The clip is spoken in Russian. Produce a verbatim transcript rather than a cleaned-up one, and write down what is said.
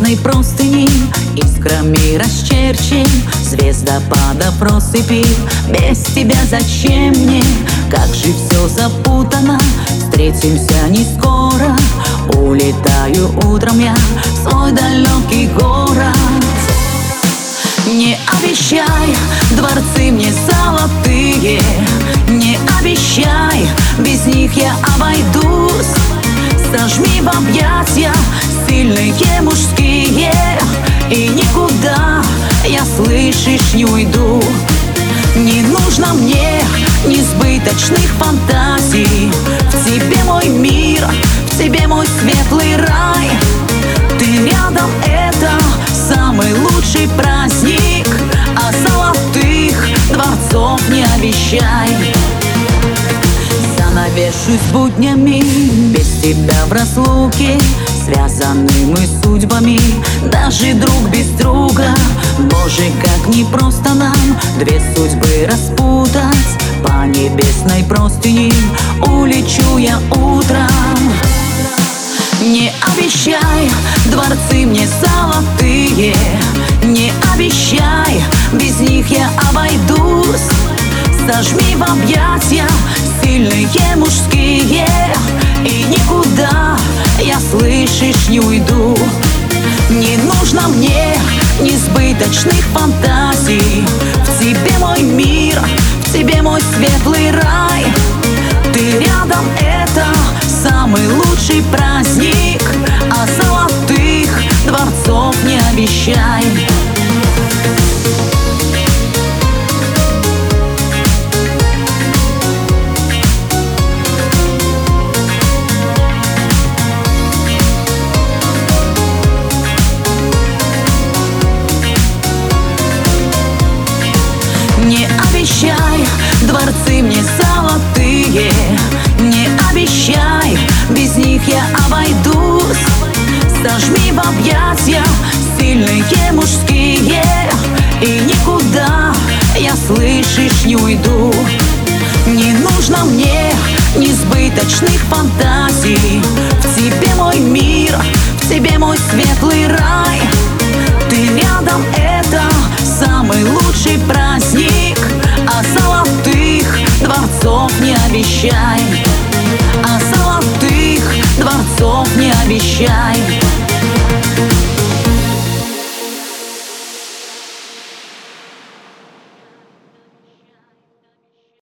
небесной простыни искрами расчерчен звездопадов россыпи. Без тебя зачем мне? Как же все запутано. Встретимся не скоро. Улетаю утром я в свой далекий город. Не обещай дворцы мне золотые, не обещай, без них я обойдусь. Сожми в объятия сильные мужские, и никуда я, слышишь, не уйду. Не нужно мне несбыточных фантазий. В тебе мой мир, в тебе мой светлый рай. Ты рядом — это самый лучший праздник, а золотых дворцов не обещай. Занавешусь буднями, без тебя в разлуке. Связаны мы судьбами, даже друг без друга. Боже, как непросто нам две судьбы распутать. По небесной простыни улечу я утром. Не обещай дворцы мне золотые, не обещай, без них я обойдусь. Сожми в объятия сильные мужские, и никуда я, слышишь, не уйду. Не нужно мне несбыточных фантазий. В тебе мой мир, в тебе мой светлый рай. Ты рядом — это самый лучший праздник, а золотых дворцов не обещай. Не обещай дворцы мне золотые, не обещай, без них я обойдусь. Сожми в объятия сильные мужские, и никуда я, слышишь, не уйду. Не нужно мне несбыточных фантазий. В тебе мой мир, в тебе мой светлый рай. Ты рядом — это самый лучший праздник, а золотых дворцов не обещай, а золотых дворцов не обещай.